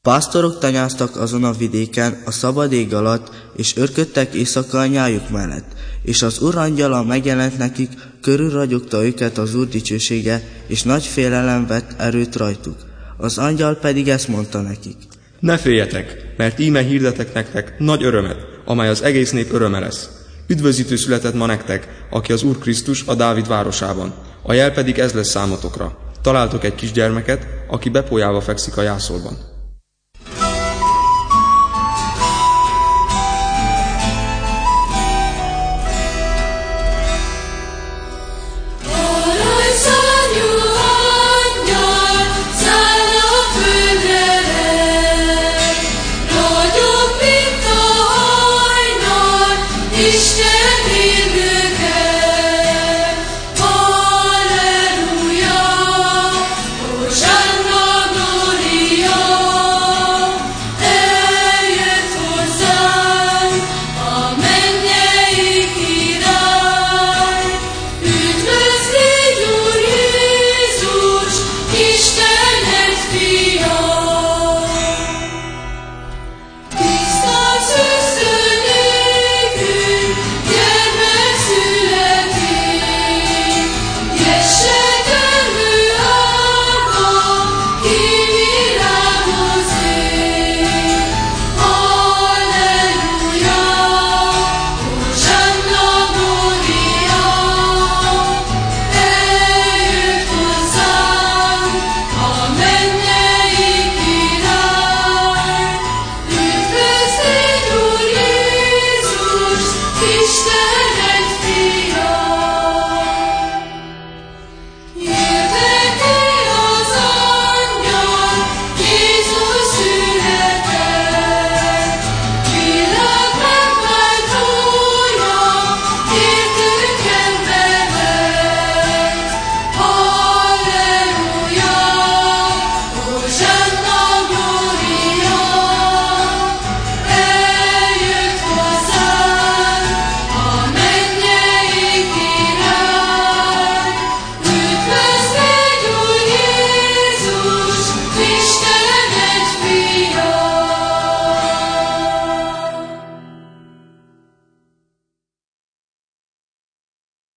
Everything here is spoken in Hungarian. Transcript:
Pásztorok tanyáztak azon a vidéken a szabad ég alatt, és örködtek éjszaka a nyájuk mellett, és az Úr angyala megjelent nekik, körülragyogta őket az Úr dicsősége, és nagy félelem vett erőt rajtuk. Az angyal pedig ezt mondta nekik: Ne féljetek, mert íme hirdetek nektek nagy örömet, amely az egész nép öröme lesz. Üdvözítő született ma nektek, aki az Úr Krisztus a Dávid városában. A jel pedig ez lesz számotokra. Találtok egy kisgyermeket, aki bepójálva fekszik a jászolban.